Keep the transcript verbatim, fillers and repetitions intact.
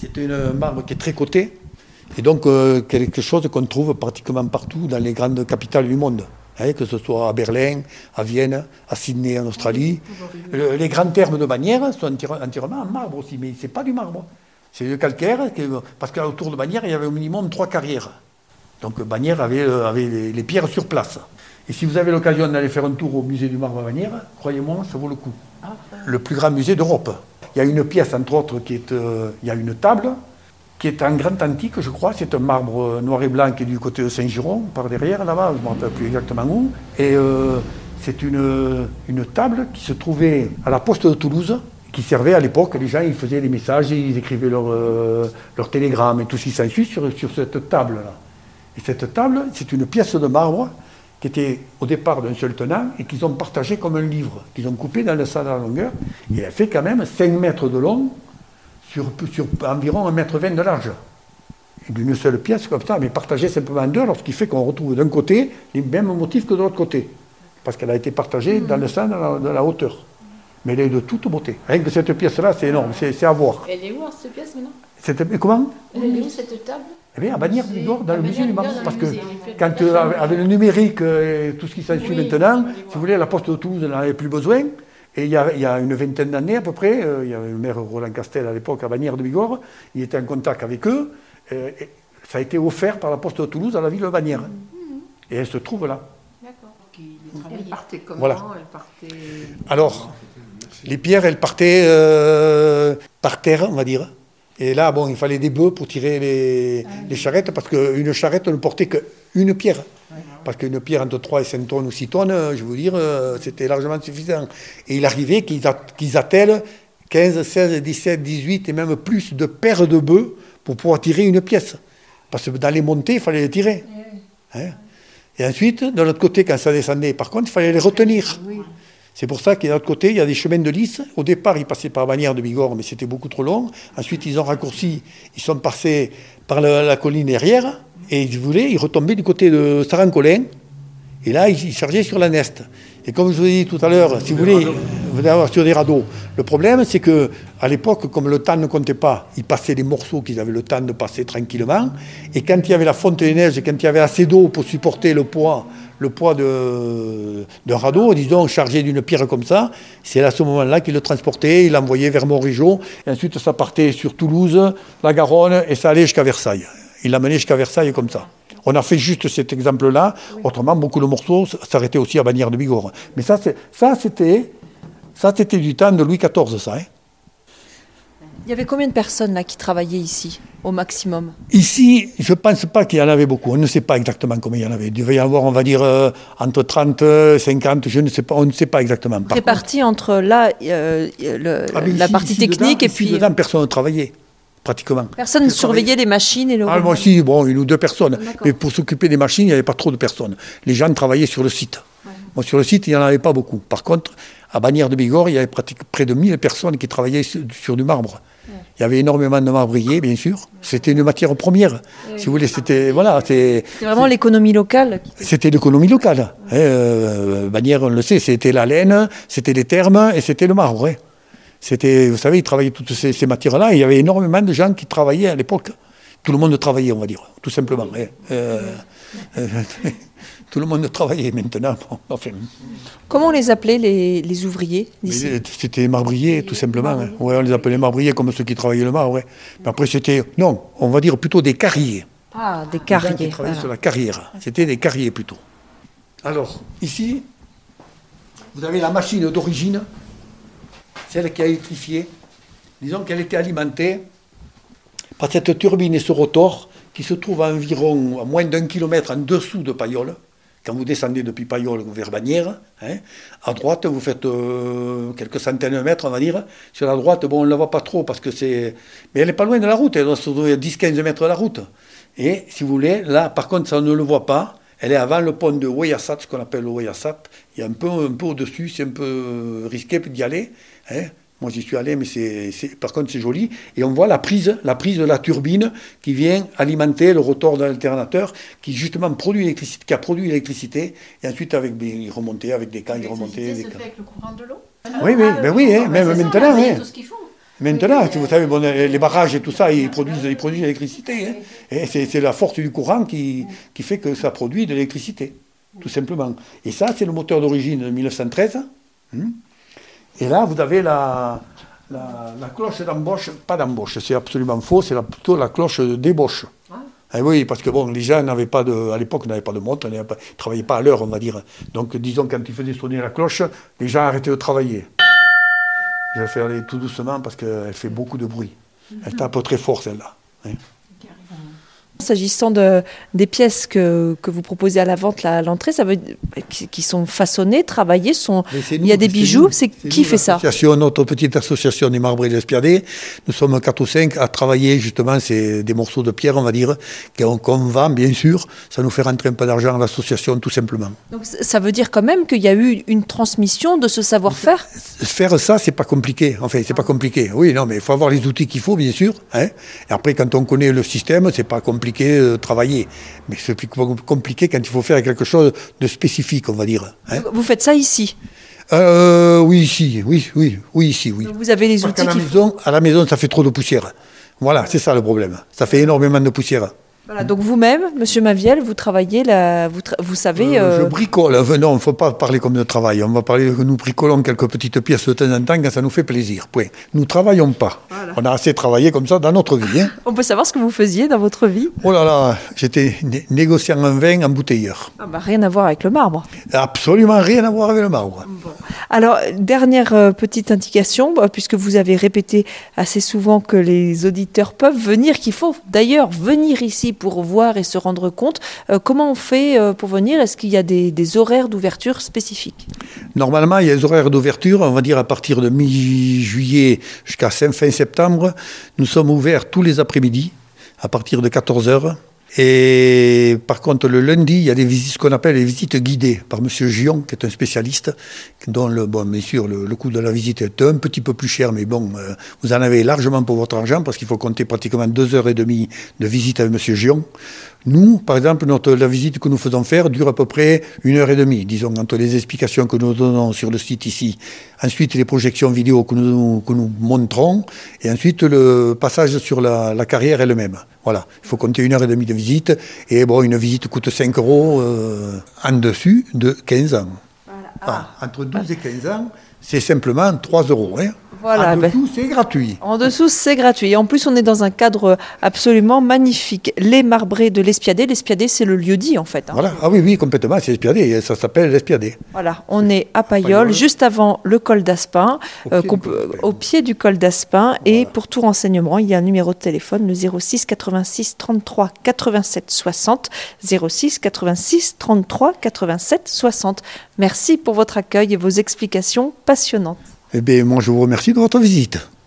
C'est un marbre qui est très coté, et donc euh, quelque chose qu'on trouve pratiquement partout dans les grandes capitales du monde. Hein, que ce soit à Berlin, à Vienne, à Sydney en Australie. Le, les grands thermes de Bagnères sont entièrement en marbre aussi, mais ce n'est pas du marbre. C'est du calcaire, parce qu'autour de Bagnères, il y avait au minimum trois carrières. Donc Bagnères avait, avait les, les pierres sur place. Et si vous avez l'occasion d'aller faire un tour au musée du marbre à Bagnères, croyez-moi, ça vaut le coup. Le plus grand musée d'Europe. Il y a une pièce, entre autres, qui est... Euh, il y a une table, qui est en grand antique, je crois. C'est un marbre noir et blanc qui est du côté de Saint-Giron, par derrière, là-bas, je ne me rappelle plus exactement où. Et euh, c'est une, une table qui se trouvait à la poste de Toulouse, qui servait à l'époque, les gens ils faisaient des messages, ils écrivaient leurs euh, leur télégrammes et tout ce qui s'ensuit sur, sur cette table-là. Et cette table, c'est une pièce de marbre qui était au départ d'un seul tenant et qu'ils ont partagé comme un livre, qu'ils ont coupé dans le sang à la longueur. Et elle fait quand même cinq mètres de long sur, sur environ un mètre vingt de large. Et d'une seule pièce comme ça, mais partagée simplement en deux, alors ce qui fait qu'on retrouve d'un côté les mêmes motifs que de l'autre côté. Parce qu'elle a été partagée mmh. dans le sang de la, de la hauteur. Mais elle est de toute beauté. Rien que cette pièce-là, c'est énorme, c'est à voir. Elle est où, cette pièce, maintenant? Cette, comment? Elle est où, cette table? Eh bien, à Bagnères de Bigorre, dans le musée du marbre. Parce que quand, euh, avec le numérique et tout ce qui s'ensuit oui, maintenant, si vous voulez, la Poste de Toulouse n'en avait plus besoin. Et il y a, il y a une vingtaine d'années à peu près, euh, il y avait le maire Roland Castel à l'époque à Bagnères de Bigorre, il était en contact avec eux. Euh, et ça a été offert par la Poste de Toulouse à la ville de Bagnères. Mm-hmm. Et elle se trouve là. D'accord. Elle partait comment? Voilà. Elle partait... Alors, les pierres, elles partaient euh, par terre, on va dire. Et là, bon, il fallait des bœufs pour tirer les, ah, les charrettes, parce qu'une charrette ne portait qu'une pierre. Ouais. Parce qu'une pierre entre trois et cinq tonnes ou six tonnes, je vais vous dire, c'était largement suffisant. Et il arrivait qu'ils, qu'ils attellent quinze, seize, dix-sept, dix-huit et même plus de paires de bœufs pour pouvoir tirer une pièce. Parce que dans les montées, il fallait les tirer. Ouais. Hein? Et ensuite, de l'autre côté, quand ça descendait, par contre, il fallait les retenir. Oui. C'est pour ça qu'à l'autre côté, il y a des chemins de lisse. Au départ, ils passaient par Bagnères de Bigorre, mais c'était beaucoup trop long. Ensuite, ils ont raccourci, ils sont passés par la, la colline derrière, et ils voulaient, ils retombaient du côté de Sarancolin, et là, ils, ils chargeaient sur la Neste. Et comme je vous ai dit tout à l'heure, si vous voulez, vous allez avoir sur des radeaux. Le problème, c'est qu'à l'époque, comme le temps ne comptait pas, ils passaient des morceaux qu'ils avaient le temps de passer tranquillement, et quand il y avait la fonte des neiges, et quand il y avait assez d'eau pour supporter le poids, le poids de, d'un radeau, disons, chargé d'une pierre comme ça, c'est à ce moment-là qu'il le transportait, il l'envoyait vers Montrégeau, et ensuite ça partait sur Toulouse, la Garonne, et ça allait jusqu'à Versailles. Il l'amenait jusqu'à Versailles comme ça. On a fait juste cet exemple-là, oui. Autrement, beaucoup de morceaux s'arrêtaient aussi à Bagnères de Bigorre. Mais ça, c'est, ça, c'était, ça, c'était du temps de Louis quatorze, ça. Hein. Il y avait combien de personnes là qui travaillaient ici, au maximum? Ici, je ne pense pas qu'il y en avait beaucoup. On ne sait pas exactement combien il y en avait. Il devait y avoir, on va dire, euh, entre trente, cinquante, je ne sais pas, on ne sait pas exactement. Par Répartis contre, entre là, euh, le, ah, la ici, partie ici technique dedans, et puis... Ici dedans, personne ne travaillait, pratiquement. Personne ne surveillait les machines et le... Ah, moi aussi, bon, une ou deux personnes. D'accord. Mais pour s'occuper des machines, il n'y avait pas trop de personnes. Les gens travaillaient sur le site. Ouais. Bon, sur le site, il n'y en avait pas beaucoup. Par contre, à Bagnères de Bigorre, il y avait pratiquement près de mille personnes qui travaillaient sur, sur du marbre. Ouais. Il y avait énormément de marbriers, bien sûr. C'était une matière première. Ouais. Si vous voulez, c'était... Voilà, c'est, c'était vraiment c'est, l'économie locale. C'était l'économie locale. Ouais. Hein, euh, Bagnères, on le sait, c'était la laine, c'était les thermes et c'était le marbre. Hein. C'était, vous savez, ils travaillaient toutes ces, ces matières-là. Et il y avait énormément de gens qui travaillaient à l'époque. Tout le monde travaillait, on va dire, tout simplement. Hein. Euh, euh, tout le monde travaillait maintenant. Bon, enfin. Comment on les appelait, les, les ouvriers d'ici? C'était marbriers, tout simplement. Hein. Ouais, on les appelait marbriers comme ceux qui travaillaient le marbre. Ouais. Mais après, c'était, non, on va dire plutôt des carriers. Ah, des carriers. Des gens qui travaillaient voilà. sur la carrière. C'était des carriers plutôt. Alors, ici, vous avez la machine d'origine, celle qui a électrifié. Disons qu'elle était alimentée par cette turbine et ce rotor qui se trouve à environ à moins d'un kilomètre en dessous de Payolle. Quand vous descendez depuis Payolle vers Bagnères, hein, à droite, vous faites euh, quelques centaines de mètres, on va dire. Sur la droite, bon, on ne la voit pas trop parce que c'est... Mais elle n'est pas loin de la route, elle doit se trouver à dix à quinze mètres de la route. Et si vous voulez, là, par contre, ça on ne le voit pas. Elle est avant le pont de Ouéassat, ce qu'on appelle le Ouéassat. Il y a un peu, un peu au-dessus, c'est un peu risqué d'y aller. Hein. Moi, j'y suis allé, mais c'est, c'est, par contre, c'est joli. Et on voit la prise, la prise de la turbine qui vient alimenter le rotor de l'alternateur, qui justement produit l'électricité, qui a produit l'électricité. Et ensuite, avec, il remontait avec des camps, il remontait. L'électricité se fait avec le courant de l'eau. Oui, oui, ah, ben oui, hein, même maintenant. Ça, hein. tout ce qu'il faut. Maintenant, vous savez, bon, les barrages et tout ça, ils produisent, ils produisent l'électricité. Hein. Et c'est, c'est la force du courant qui, qui fait que ça produit de l'électricité, tout simplement. Et ça, c'est le moteur d'origine de mille neuf cent treize. Hein. Et là, vous avez la, la, la cloche d'embauche, pas d'embauche, c'est absolument faux, c'est la, plutôt la cloche d'ébauche. Ah oui, parce que bon, les gens n'avaient pas de, à l'époque, n'avaient pas de montre, ils ne travaillaient pas à l'heure, on va dire. Donc, disons, quand ils faisaient sonner la cloche, les gens arrêtaient de travailler. Je vais faire aller tout doucement parce qu'elle fait beaucoup de bruit. Elle tape très fort, celle-là. Hein. S'agissant de, des pièces que, que vous proposez à la vente là, à l'entrée, ça veut qui, qui sont façonnées, travaillées, sont, il y a des bijoux, c'est, c'est qui fait ça? Notre petite association des marbrés de l'Espiadet, nous sommes quatre ou cinq à travailler justement c'est des morceaux de pierre, on va dire, qu'on, qu'on vend bien sûr, ça nous fait rentrer un peu d'argent à l'association tout simplement. Donc ça veut dire quand même qu'il y a eu une transmission de ce savoir-faire? Faire ça, c'est pas compliqué, enfin c'est pas compliqué, oui, non, mais il faut avoir les outils qu'il faut bien sûr, hein. Et après quand on connaît le système, c'est pas compliqué de travailler. Mais c'est plus compliqué quand il faut faire quelque chose de spécifique, on va dire. Hein. Vous faites ça ici? euh, Oui, ici, oui, oui, oui, ici, oui. Donc vous avez les Parce outils qu'à la qu'il maison, faut... à la maison, ça fait trop de poussière. Voilà, c'est ça le problème. Ça fait énormément de poussière. Voilà, donc vous-même, Monsieur Maviel, vous travaillez, la, vous, tra- vous savez... Euh... Euh, je bricole. Non, il ne faut pas parler comme de travail. On va parler que nous bricolons quelques petites pièces de temps en temps quand ça nous fait plaisir. Point. Nous ne travaillons pas. Voilà. On a assez travaillé comme ça dans notre vie. Hein. On peut savoir ce que vous faisiez dans votre vie? Oh là là, j'étais né- négociant en vin, embouteilleur. Ah bah, rien à voir avec le marbre. Absolument rien à voir avec le marbre. Bon. Alors, dernière euh, petite indication, bah, puisque vous avez répété assez souvent que les auditeurs peuvent venir, qu'il faut d'ailleurs venir ici pour voir et se rendre compte. Euh, comment on fait euh, pour venir? Est-ce qu'il y a des, des horaires d'ouverture spécifiques? Normalement, il y a des horaires d'ouverture, on va dire à partir de mi-juillet jusqu'à fin septembre. Nous sommes ouverts tous les après-midi, à partir de quatorze heures. Et par contre, le lundi, il y a des visites, ce qu'on appelle les visites guidées par M. Gion, qui est un spécialiste, dont, le, bon, bien sûr, le, le coût de la visite est un petit peu plus cher, mais bon, euh, vous en avez largement pour votre argent, parce qu'il faut compter pratiquement deux heures et demie de visite avec M. Gion. Nous, par exemple, notre, la visite que nous faisons faire dure à peu près une heure et demie, disons, entre les explications que nous donnons sur le site ici, ensuite les projections vidéo que nous, que nous montrons, et ensuite le passage sur la, la carrière elle-même. Voilà, il faut compter une heure et demie de visite, et bon, une visite coûte cinq euros euh, en dessus de quinze ans. Voilà. Ah. Enfin, entre douze et quinze ans, c'est simplement trois euros. Hein. Voilà, en dessous, ben, c'est gratuit. En dessous, c'est gratuit. Et en plus, on est dans un cadre absolument magnifique. Les marbrés de l'Espiadet. L'Espiadet, c'est le lieu-dit, en fait. Hein. Voilà. Ah oui, oui, complètement. C'est l'Espiadet. Ça s'appelle l'Espiadet. Voilà. On est à Pailleul, juste avant le col d'Aspin, au, euh, pied, peut, au pied du col d'Aspin. Voilà. Et pour tout renseignement, il y a un numéro de téléphone, le zéro six quatre-vingt-six trente-trois quatre-vingt-sept soixante. zéro six quatre-vingt-six trente-trois quatre-vingt-sept soixante. Merci pour votre accueil et vos explications passionnantes. Eh bien, moi, je vous remercie de votre visite.